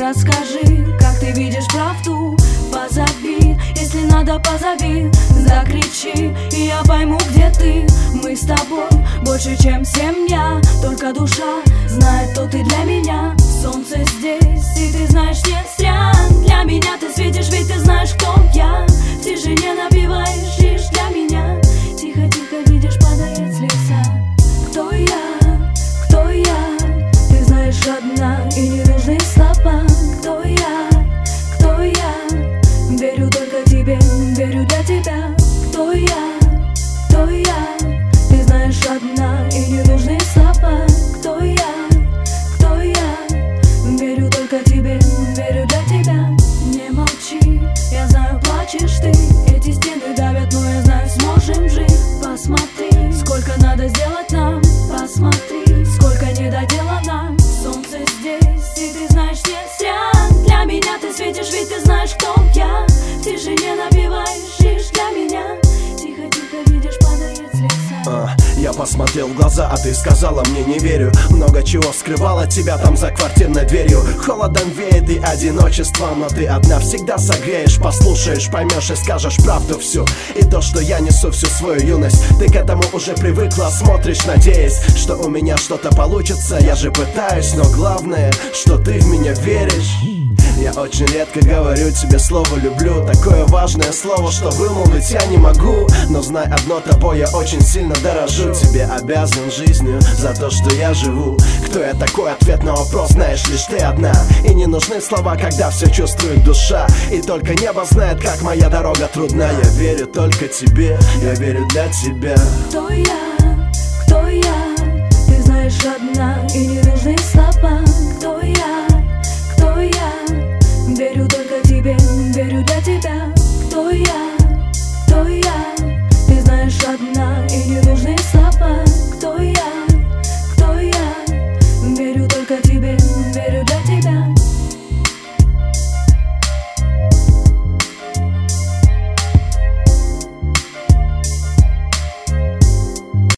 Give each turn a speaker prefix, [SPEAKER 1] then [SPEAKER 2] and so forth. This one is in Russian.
[SPEAKER 1] расскажи, как ты видишь правду. Позови, если надо, позови. Закричи, и я пойму, где ты. Мы с тобой больше, чем семья. Только душа знает, кто ты для меня. Солнце здесь, и ты знаешь, не зря. Для меня ты светишь, ведь ты знаешь, кто я. В тишине напиваешь лишь для меня. Тихо-тихо видишь, падает с лица. Кто я? Кто я? Ты знаешь одна, и не нужны слова. Кто я? Кто я? Верю только тебе, верю для тебя. Кто я? Кто я? Ты знаешь одна, и не нужны слова. Кто я? Кто я? Верю только тебе, верю для тебя. Не молчи, я знаю, плачешь ты. Эти стены давят, но я знаю, сможем жить. Посмотри, сколько надо сделать нам. Посмотри, сколько недоделано. Солнце здесь, и ты знаешь, не зря. Для меня ты светишь, ведь ты знаешь, кто я. В тишине напиваешь лишь для меня. Тихо-тихо видишь, падает с лица.
[SPEAKER 2] Я посмотрел в глаза, а ты сказала мне не верю. Много чего скрывала от тебя там за квартирной дверью. Холодом веет и одиночество, но ты одна всегда согреешь. Послушаешь, поймешь и скажешь правду всю. И то, что я несу всю свою юность, ты к этому уже привыкла, смотришь, надеясь, что у меня что-то получится. Я же пытаюсь, но главное, что ты в меня веришь. Я очень редко говорю тебе слово «люблю». Такое важное слово, что вымолвить я не могу. Но знай одно, тобой я очень сильно дорожу. Тебе обязан жизнью за то, что я живу. Кто я такой? Ответ на вопрос знаешь лишь ты одна. И не нужны слова, когда все чувствует душа. И только небо знает, как моя дорога трудна. Я верю только тебе, я верю для тебя.
[SPEAKER 1] Кто я?